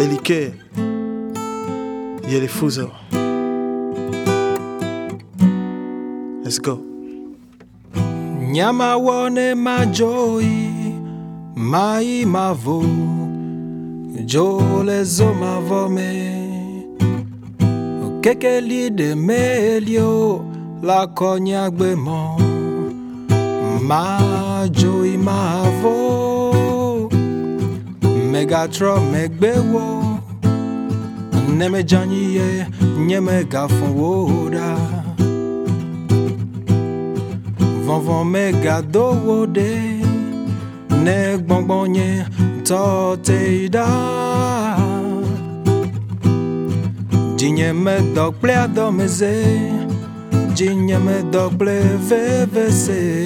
Elike, Yelefuzo. Let's go. Nyama wone majoi, mai mavo, jole zo mavome. Keke lide melio, la cognac bemo. Majoi mavo, Megatron megbewo. Neme janye, nyeme gafon woda. Von mega do wode, ne bonbonye toteida. Jinye me dog play adomeze, jinye me dog play VVC.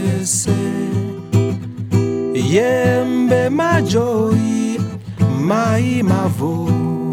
Yembe majoi, mai mavo,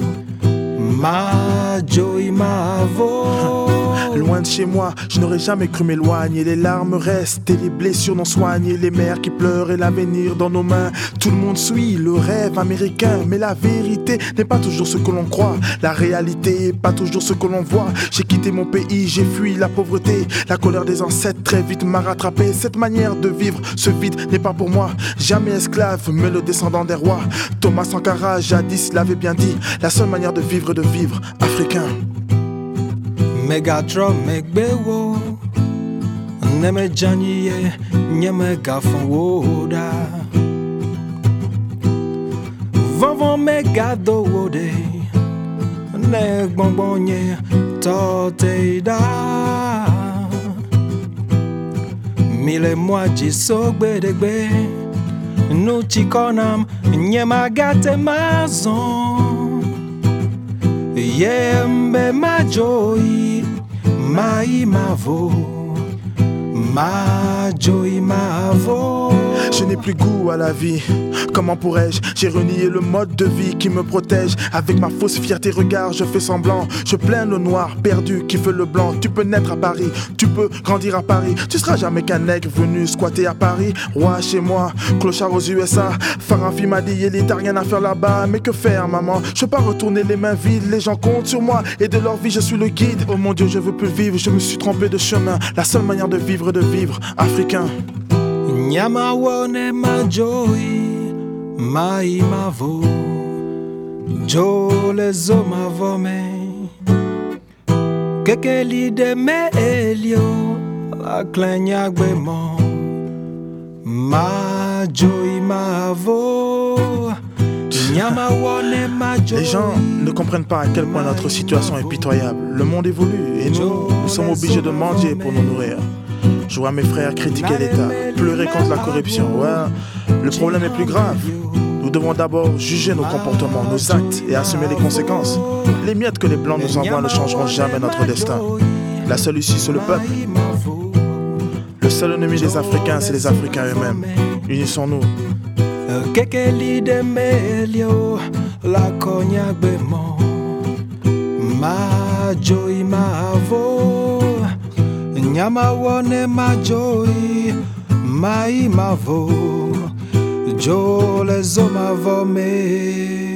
majoi mavo. Loin de chez moi, je n'aurais jamais cru m'éloigner. Les larmes restent et les blessures non soignées. Les mères qui pleurent et l'avenir dans nos mains. Tout le monde suit le rêve américain, mais la vérité n'est pas toujours ce que l'on croit. La réalité est pas toujours ce que l'on voit. J'ai quitté mon pays, j'ai fui la pauvreté. La colère des ancêtres très vite m'a rattrapé. Cette manière de vivre, ce vide n'est pas pour moi. Jamais esclave, mais le descendant des rois. Thomas Sankara jadis l'avait bien dit. La seule manière de vivre africain. Megatron megbewo, neme janye, nyeme gafon woda. Von megado wode, ne bonbonye toteida. Mille moji sogbe degbe, nou chikonam, nyema gate mazon. Yembe majoi, mai mavo, majoi mavo. Je n'ai plus goût à la vie. Comment pourrais-je? J'ai renié le mode de vie qui me protège. Avec ma fausse fierté, regarde, je fais semblant. Je plains le noir perdu qui fait le blanc. Tu peux naître à Paris, tu peux grandir à Paris. Tu seras jamais qu'un nègre venu squatter à Paris. Roi chez moi, clochard aux USA. Farafi m'a dit, Yéli, t'as rien à faire là-bas. Mais que faire, maman? Je peux pas retourner les mains vides. Les gens comptent sur moi et de leur vie, je suis le guide. Oh mon Dieu, je veux plus vivre, je me suis trompé de chemin. La seule manière de vivre africain. Nyama wone majoi, mai mavo, jole zo mavome. Keke lide me elio, la clignac bemo, majoi mavo. Nyama wone majoi. Les gens ne comprennent pas à quel point notre situation est pitoyable. Le monde évolue et nous sommes obligés de mendier pour nous nourrir. Je vois mes frères critiquer l'État, pleurer contre la corruption. Ouais, le problème est plus grave. Nous devons d'abord juger nos comportements, nos actes et assumer les conséquences. Les miettes que les Blancs nous envoient ne changeront jamais notre destin. La seule issue, c'est le peuple. Le seul ennemi des Africains, c'est les Africains eux-mêmes. Unissons-nous. Kekeli de melio, la cognac bemo, majoi mavo. Nyama wone majoi, mai mavo, jole zo mavome.